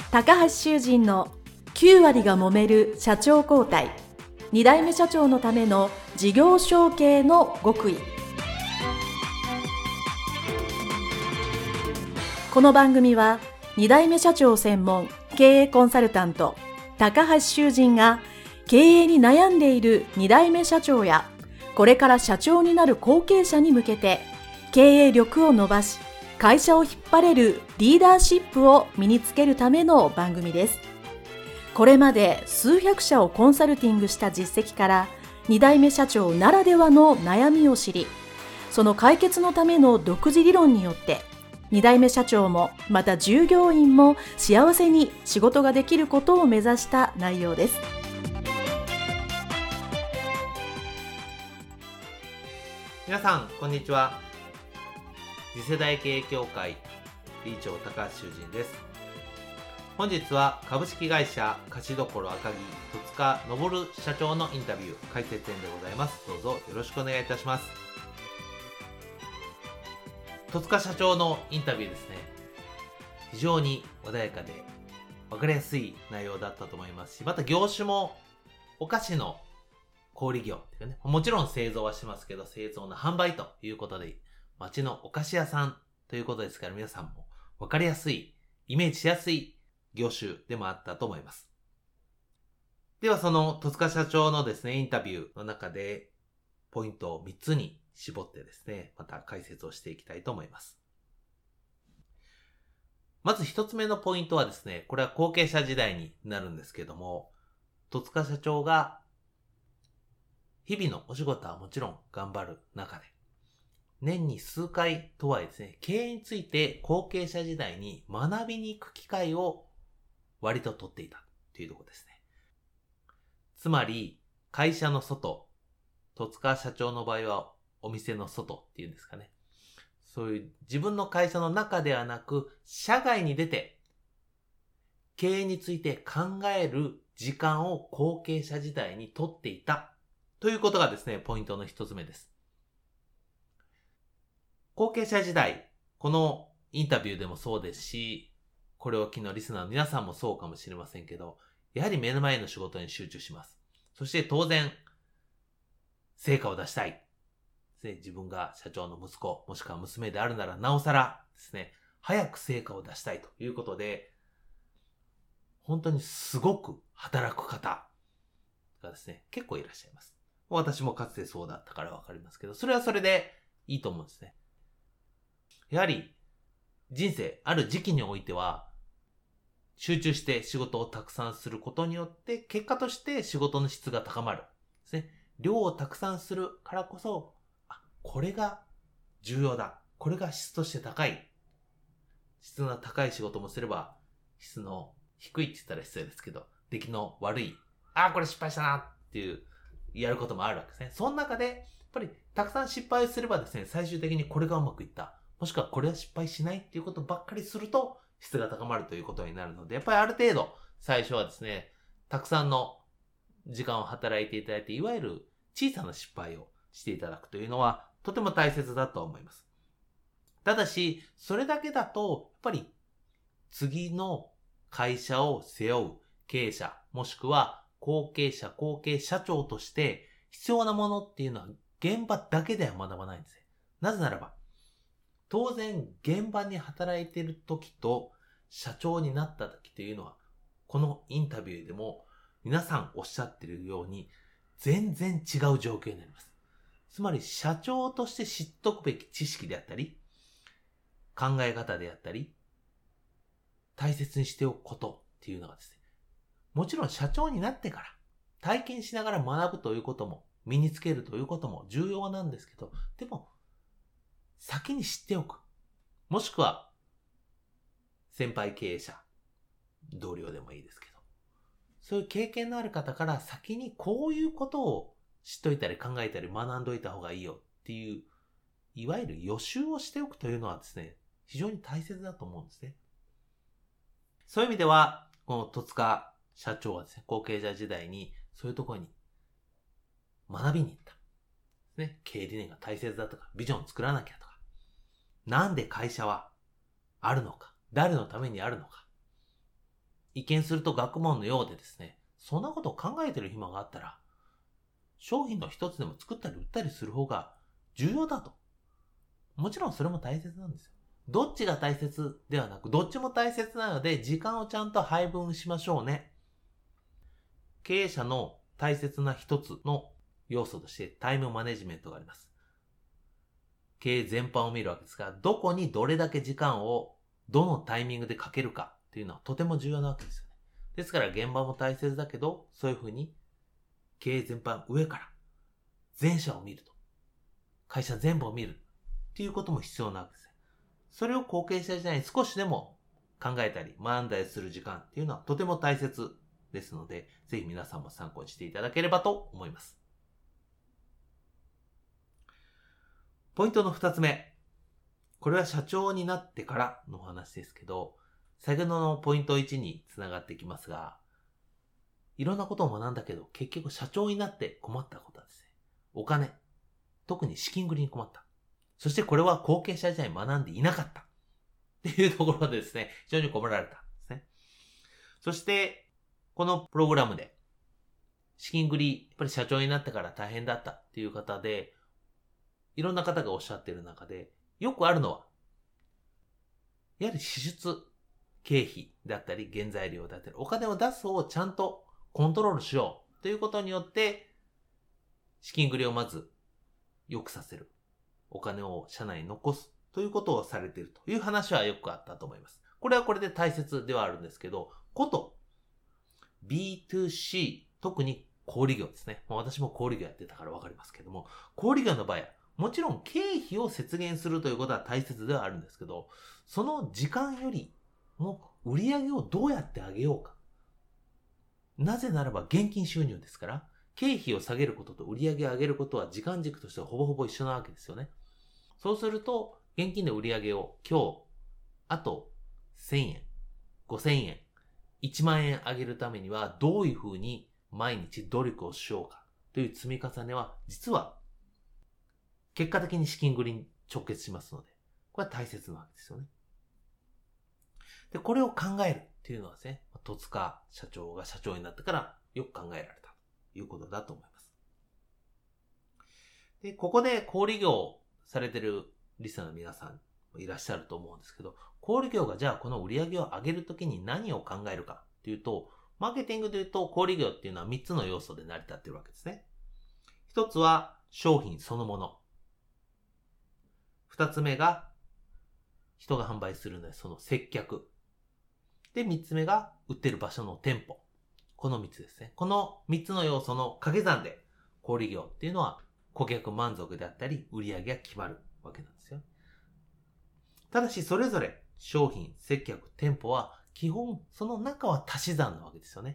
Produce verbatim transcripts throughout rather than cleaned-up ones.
高橋修人のきゅう割が揉める社長交代、に代目社長のための事業承継の極意。この番組はに代目社長専門経営コンサルタント高橋修人が経営に悩んでいるに代目社長やこれから社長になる後継者に向けて経営力を伸ばし会社を引っ張れるリーダーシップを身につけるための番組です。これまで数百社をコンサルティングした実績からに代目社長ならではの悩みを知り、その解決のための独自理論によってに代目社長もまた従業員も幸せに仕事ができることを目指した内容です。 皆さんこんにちは。次世代経営協会理事長高橋修人です。本日は株式会社菓子処赤城戸塚昇社長のインタビュー解説編でございます。どうぞよろしくお願いいたします。戸塚社長のインタビューですね、非常に穏やかで分かりやすい内容だったと思いますし、また業種もお菓子の小売業っていうね、もちろん製造はしますけど製造の販売ということで町のお菓子屋さんということですから、皆さんも分かりやすいイメージしやすい業種でもあったと思います。ではその戸塚社長のですねインタビューの中でポイントをみっつに絞ってですね、また解説をしていきたいと思います。まず一つ目のポイントはですね、これは後継者時代になるんですけども、戸塚社長が日々のお仕事はもちろん頑張る中で、年に数回とはいえですね、経営について後継者時代に学びに行く機会を割と取っていたというところですね。つまり会社の外、戸塚社長の場合はお店の外っていうんですかね。そういう自分の会社の中ではなく、社外に出て経営について考える時間を後継者時代に取っていたということがですね、ポイントの一つ目です。後継者時代、このインタビューでもそうですし、これを機のリスナーの皆さんもそうかもしれませんけど、やはり目の前の仕事に集中します。そして当然、成果を出したい。自分が社長の息子、もしくは娘であるならなおさらですね、早く成果を出したいということで、本当にすごく働く方がですね、結構いらっしゃいます。私もかつてそうだったからわかりますけど、それはそれでいいと思うんですね。やはり人生ある時期においては集中して仕事をたくさんすることによって結果として仕事の質が高まるですね。量をたくさんするからこそ、あ、これが重要だ、これが質として高い、質の高い仕事もすれば質の低いって言ったら失礼ですけど、出来の悪い、あ、これ失敗したなっていうやることもあるわけですね。その中でやっぱりたくさん失敗すればですね、最終的にこれがうまくいった、もしくはこれは失敗しないっていうことばっかりすると質が高まるということになるので、やっぱりある程度最初はですね、たくさんの時間を働いていただいて、いわゆる小さな失敗をしていただくというのはとても大切だと思います。ただしそれだけだとやっぱり次の会社を背負う経営者、もしくは後継者、後継社長として必要なものっていうのは現場だけでは学ばないんですね。なぜならば当然現場に働いている時と社長になった時というのは、このインタビューでも皆さんおっしゃっているように全然違う状況になります。つまり社長として知っとくべき知識であったり、考え方であったり、大切にしておくことっていうのがですね、もちろん社長になってから体験しながら学ぶということも身につけるということも重要なんですけど、でも先に知っておく。もしくは先輩経営者、同僚でもいいですけど、そういう経験のある方から先にこういうことを知っといたり考えたり学んどいた方がいいよっていう、いわゆる予習をしておくというのはですね、非常に大切だと思うんですね。そういう意味では、この戸塚社長はですね、後継者時代にそういうところに学びに行った。ね、経営理念が大切だとか、ビジョンを作らなきゃとか、なんで会社はあるのか、誰のためにあるのか、 一見すると学問のようでですね、そんなことを考えてる暇があったら、商品の一つでも作ったり売ったりする方が重要だと。もちろんそれも大切なんですよ。どっちが大切ではなく、どっちも大切なので、時間をちゃんと配分しましょうね。経営者の大切な一つの要素としてタイムマネジメントがあります。経営全般を見るわけですが、どこにどれだけ時間をどのタイミングでかけるかというのはとても重要なわけですよね。ですから現場も大切だけど、そういうふうに経営全般上から全社を見ると。会社全部を見るっていうことも必要なわけですね。それを後継者時代に少しでも考えたり学んだりする時間っていうのはとても大切ですので、ぜひ皆さんも参考にしていただければと思います。ポイントの二つ目。これは社長になってからのお話ですけど、先ほどのポイントいちにつながってきますが、いろんなことを学んだけど、結局社長になって困ったことはですね、お金、特に資金繰りに困った。そしてこれは後継者時代に学んでいなかった。っていうところでですね、非常に困られたんですね。そして、このプログラムで、資金繰り、やっぱり社長になってから大変だったっていう方で、いろんな方がおっしゃっている中で、よくあるのは、やはり支出、経費だったり、原材料だったり、お金を出す方をちゃんとコントロールしようということによって、資金繰りをまず良くさせる。お金を社内に残すということをされているという話はよくあったと思います。これはこれで大切ではあるんですけど、こと ビーツーシー、特に小売業ですね。私も小売業やってたからわかりますけども、小売業の場合は、もちろん経費を節減するということは大切ではあるんですけど、その時間よりも売り上げをどうやって上げようか。なぜならば現金収入ですから、経費を下げることと売り上げを上げることは時間軸としてはほぼほぼ一緒なわけですよね。そうすると、現金で売り上げを今日、あとせんえん、ごせんえん、いちまんえん上げるためにはどういうふうに毎日努力をしようかという積み重ねは、実は結果的に資金繰りに直結しますので、これは大切なわけですよね。で、これを考えるっていうのはですね、戸塚社長が社長になってからよく考えられたということだと思います。で、ここで小売業されてるリスナーの皆さんいらっしゃると思うんですけど、小売業がじゃあこの売り上げを上げるときに何を考えるかっていうと、マーケティングで言うと小売業っていうのはみっつの要素で成り立っているわけですね。一つは商品そのもの。二つ目が人が販売するのでその接客。で、三つ目が売ってる場所の店舗。この三つですね。この三つの要素の掛け算で小売業っていうのは顧客満足であったり売り上げが決まるわけなんですよ。ただしそれぞれ商品、接客、店舗は基本その中は足し算なわけですよね。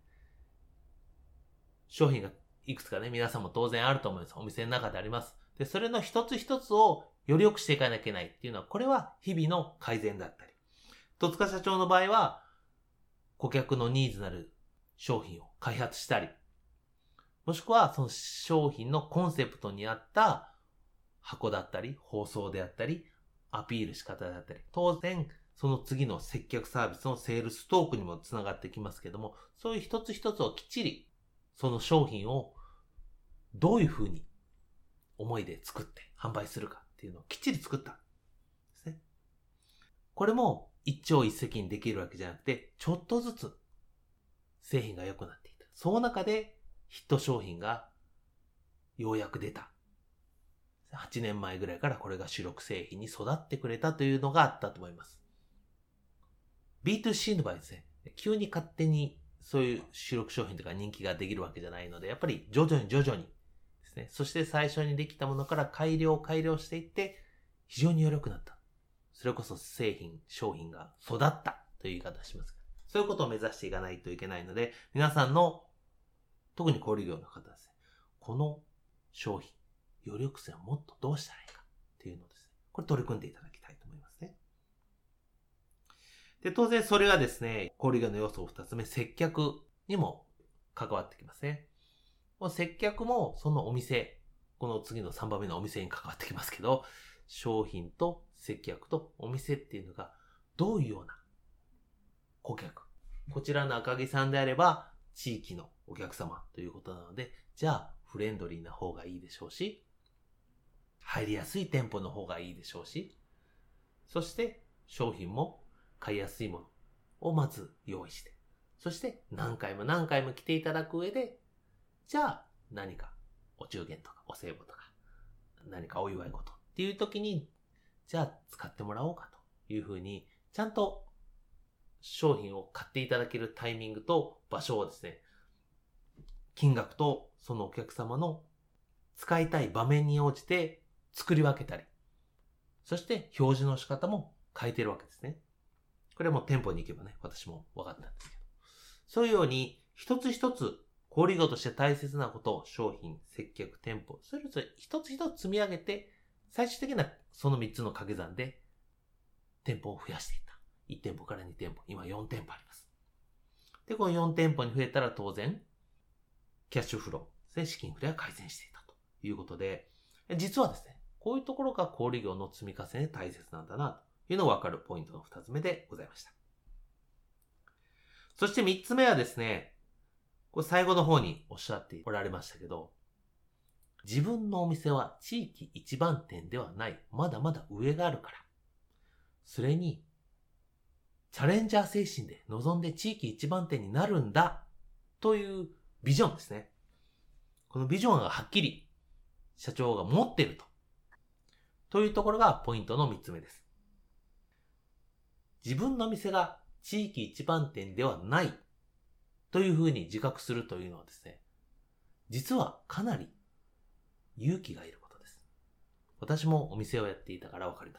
商品がいくつかね、皆さんも当然あると思います。お店の中であります。で、それの一つ一つをより良くしていかなきゃいけないっていうのは、これは日々の改善だったり。戸塚社長の場合は、顧客のニーズなる商品を開発したり、もしくはその商品のコンセプトに合った箱だったり、包装であったり、アピール仕方だったり、当然その次の接客サービスのセールストークにもつながってきますけども、そういう一つ一つをきっちりその商品をどういうふうに思いで作って販売するかっていうのをきっちり作ったんですね。これも一朝一夕にできるわけじゃなくて、ちょっとずつ製品が良くなっていった。その中でヒット商品がようやく出た。はちねんまえぐらいからこれが主力製品に育ってくれたというのがあったと思います。ビーツーシー の場合ですね、急に勝手にそういう主力商品とか人気ができるわけじゃないので、やっぱり徐々に徐々にですね、そして最初にできたものから改良改良していって非常に良くなった。それこそ製品、商品が育ったという言い方をします。そういうことを目指していかないといけないので、皆さんの特に小売業の方ですね、この商品、より良くするにはもっとどうしたらいいかっていうのをですね、これ取り組んでいただきたいと思いますね。で、当然それはですね、小売業の要素を二つ目、接客にも関わってきますね。接客もそのお店、この次のさんばんめのお店に関わってきますけど、商品と接客とお店っていうのがどういうような顧客、 こちらの赤木さんであれば、地域のお客様ということなので、じゃあ、フレンドリーな方がいいでしょうし、入りやすい店舗の方がいいでしょうし、そして商品も買いやすいものをまず用意して、そして何回も何回も来ていただく上で、じゃあ何かお中元とかお歳暮とか何かお祝い事っていう時に、じゃあ使ってもらおうかというふうに、ちゃんと商品を買っていただけるタイミングと場所をですね、金額とそのお客様の使いたい場面に応じて作り分けたり、そして表示の仕方も変えてるわけですね。これはもう店舗に行けばね、私も分かったんですけど。そういうように一つ一つ小売業として大切なことを商品、接客、店舗、それぞれ一つ一つ積み上げて、最終的なその三つの掛け算で店舗を増やしていった。いち店舗からに店舗、今よん店舗あります。で、このよん店舗に増えたら当然、キャッシュフローで資金フレは改善していたということで、実はですね、こういうところが小売業の積み重ねで大切なんだなというのが分かるポイントのふたつめでございました。そしてみっつめはですね、これ最後の方におっしゃっておられましたけど、自分のお店は地域一番店ではない、まだまだ上があるから、それにチャレンジャー精神で臨んで地域一番店になるんだというビジョンですね。このビジョンがはっきり社長が持っていると。というところがポイントのみっつめです。自分の店が地域一番店ではないというふうに自覚するというのはですね、実はかなり勇気がいることです。私もお店をやっていたからわかります。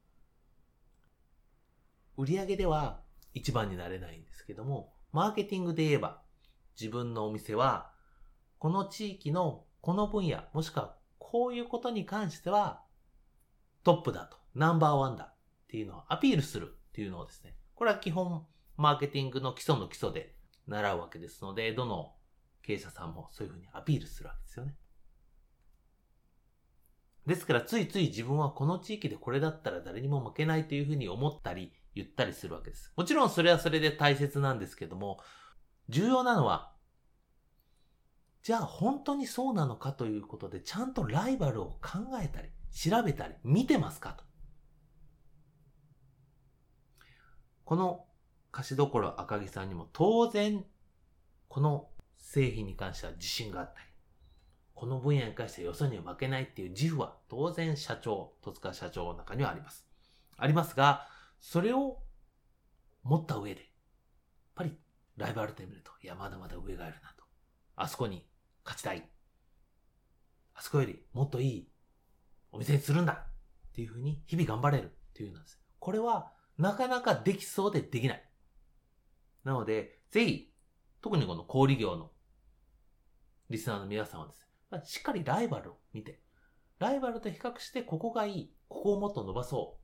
売上では一番になれないんですけども、マーケティングで言えば、自分のお店はこの地域のこの分野、もしくはこういうことに関してはトップだと、ナンバーワンだっていうのをアピールするっていうのをですね、これは基本マーケティングの基礎の基礎で習うわけですので、どの経営者さんもそういうふうにアピールするわけですよね。ですからついつい自分はこの地域でこれだったら誰にも負けないというふうに思ったり言ったりするわけです。もちろんそれはそれで大切なんですけども、重要なのは、じゃあ本当にそうなのかということで、ちゃんとライバルを考えたり、調べたり、見てますかと。この菓子どころ赤木さんにも当然、この製品に関しては自信があったり、この分野に関してはよそには負けないっていう自負は当然社長、戸塚社長の中にはあります。ありますが、それを持った上で、やっぱりライバル店見ると、いや、まだまだ上がいるなと。あそこに勝ちたい。あそこよりもっといいお店にするんだっていうふうに日々頑張れるっていうのです。これはなかなかできそうでできない。なので、ぜひ、特にこの小売業のリスナーの皆さんはですね、しっかりライバルを見て、ライバルと比較してここがいい、ここをもっと伸ばそう。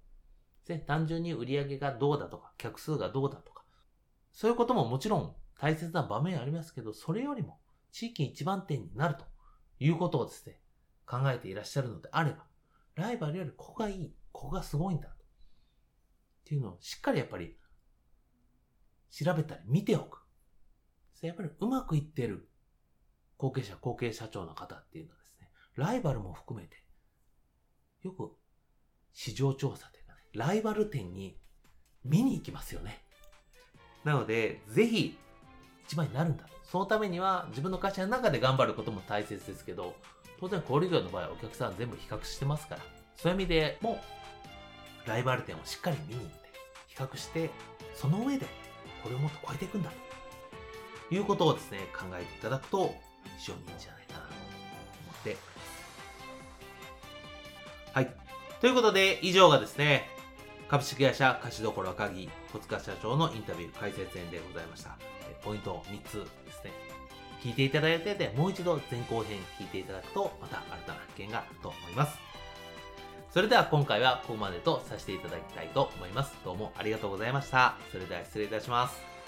で、単純に売り上げがどうだとか、客数がどうだとか、そういうことももちろん大切な場面ありますけど、それよりも地域一番店になるということをですね、考えていらっしゃるのであれば、ライバルよりここがいい、ここがすごいんだっていうのをしっかりやっぱり調べたり見ておく。やっぱりうまくいっている後継者、後継社長の方っていうのはですね、ライバルも含めて、よく市場調査というかね、ライバル店に見に行きますよね。なので、ぜひ一番になるんだ。そのためには自分の会社の中で頑張ることも大切ですけど、当然小売業の場合はお客さん全部比較してますから、そういう意味でもライバル店をしっかり見に行って、比較して、その上でこれをもっと超えていくんだということをですね、考えていただくと非常にいいんじゃないかなと思ってはい。ということで、以上がですね、株式会社菓子どころ赤木戸塚社長のインタビュー解説編でございました。ポイントみっつですね。聞いていただいてでもう一度前後編聞いていただくと、また新たな発見があると思います。それでは今回はここまでとさせていただきたいと思います。どうもありがとうございました。それでは失礼いたします。